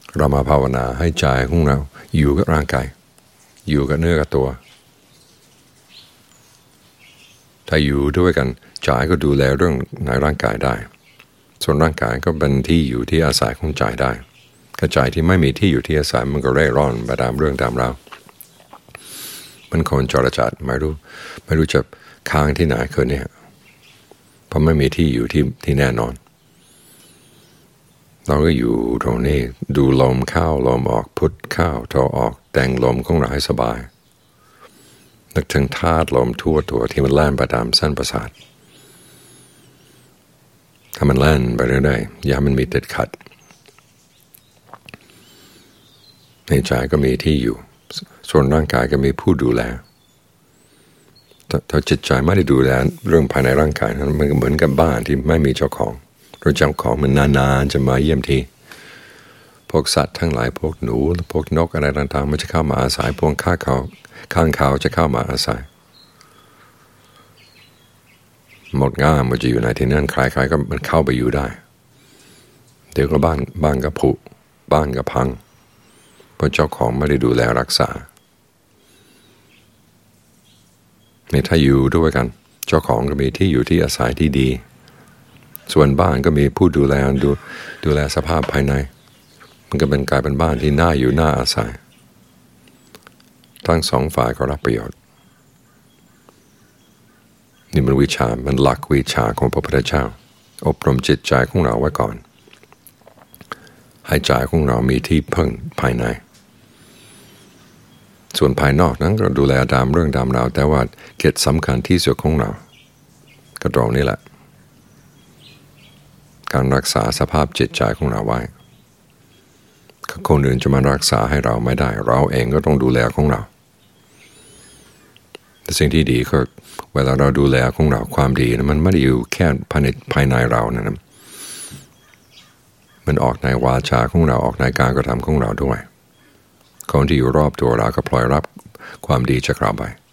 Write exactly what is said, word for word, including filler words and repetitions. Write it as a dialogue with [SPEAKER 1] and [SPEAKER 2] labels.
[SPEAKER 1] เรามาภาวนาให้ใจของเราอยู่กับร่างกายอยู่กับเนื้อกับตัวถ้าอยู่ด้วยกันใจก็ดูแลเรื่องในร่างกายได้ส่วนร่างกายก็เป็นที่อยู่ที่อาศัยของใจได้กระใจที่ไม่มีที่อยู่ที่อาศัยมันก็เร่ร่อนไปตามเรื่องตามราวมันคนจรจัดไม่รู้ไม่รู้จะค้างที่ไหนคืนนี้เพราะไม่มีที่อยู่ที่ที่แน่นอนเราก็อยู่ตรงนี้ดูลมเข้าลมออกพุทเข้าโทออกแต่งลมของเราให้สบายนึกถึงธาตุลมทั่วตัวที่มันแล่นไปตามเส้นประสาทถ้ามันแล่นไปเรื่อยๆอย่ามันมีติดขัดในใจก็มีที่อยู่ส่วนร่างกายก็มีผู้ดูแลถ้าจิตใจไม่ได้ดูแลเรื่องภายในร่างกายนั้นมันก็เหมือนกับบ้านที่ไม่มีเจ้าของเราเจ้าของมันนานๆจะมาเยี่ยมทีพวกสัตว์ทั้งหลายพวกหนูพวกนกอะไรต่างๆมันจะเข้ามาอาศัยพวกข้าเขาข้างเขาจะเข้ามาอาศัยหมดง่ามมันจะอยู่ในที่นั่นใครๆก็มันเข้าไปอยู่ได้เดี๋ยวก็บ้านบ้านก็ผุบ้านก็พังเพราะเจ้าของไม่ได้ดูแลรักษานี่ถ้าอยู่ด้วยกันเจ้าของก็มีที่อยู่ที่อาศัยที่ดีส่วนบ้านก็มีผู้ดูแลดูดูแลสภาพภายในมันก็เป็นกลายเป็นบ้านที่น่าอยู่น่าอาศัยทั้งสองฝ่ายก็รับประโยชน์นี่มันวิชามันหลักวิชาของพระพุทธเจ้าอบรมจิตใจของเราไว้ก่อนให้ใจของเรามีที่พึ่งภายในส่วนภายนอกนั้นก็ดูแลตามเรื่องตามราวแต่ว่าเกิจสำคัญที่สุดของเราก็ตรงนี้แหละการรักษาสภาพจิตใจของเราไว้คนอื่นจะมารักษาให้เราไม่ได้เราเองก็ต้องดูแลของเราแต่สิ่งที่ดีก็เวลาเราดูแลของเราความดีนะมันไม่ได้อยู่แค่ภายในภายในเรานะมันออกในวาจาของเราออกในการกระทำของเราด้วยคนที่อยู่รอบตัวเราก็พลอยรับความดีจากเราไป